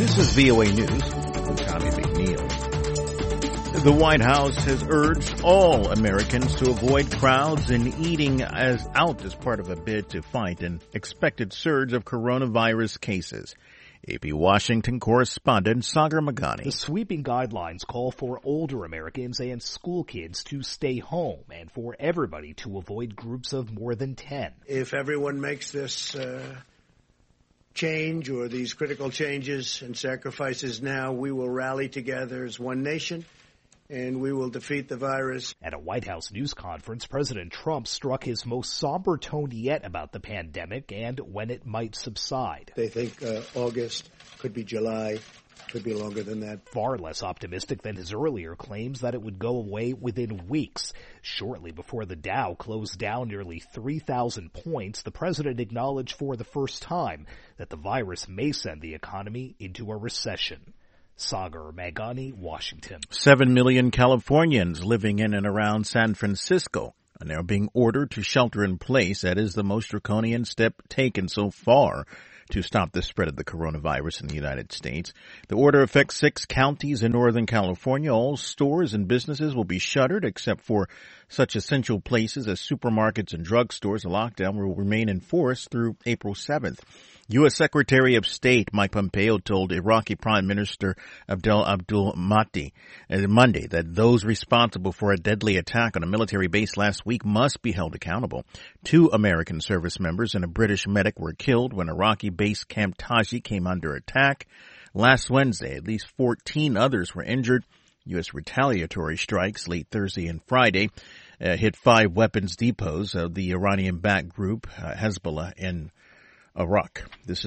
This is VOA News. I'm Tommy McNeil. The White House has urged all Americans to avoid crowds and eating out as part of a bid to fight an expected surge of coronavirus cases. AP Washington correspondent Sagar Meghani. The sweeping guidelines call for older Americans and school kids to stay home and for everybody to avoid groups of more than 10. If everyone makes this change or these critical changes and sacrifices now, we will rally together as one nation and we will defeat the virus. At a White House news conference, President Trump struck his most somber tone yet about the pandemic and when it might subside. They think August, could be July, could be longer than that. Far less optimistic than his earlier claims that it would go away within weeks. Shortly before the Dow closed down nearly 3,000 points, the president acknowledged for the first time that the virus may send the economy into a recession. Sagar Meghani, Washington. 7 million Californians living in and around San Francisco are now being ordered to shelter in place. That is the most draconian step taken so far to stop the spread of the coronavirus in the United States. The order affects 6 counties in Northern California. All stores and businesses will be shuttered except for such essential places as supermarkets and drugstores. The lockdown will remain in force through April 7th. U.S. Secretary of State Mike Pompeo told Iraqi Prime Minister Abdul Mahdi Monday that those responsible for a deadly attack on a military base last week must be held accountable. 2 American service members and a British medic were killed when Iraqi base Camp Taji came under attack. Last Wednesday, at least 14 others were injured. U.S. retaliatory strikes late Thursday and Friday hit 5 weapons depots of the Iranian-backed group Hezbollah in Iraq. This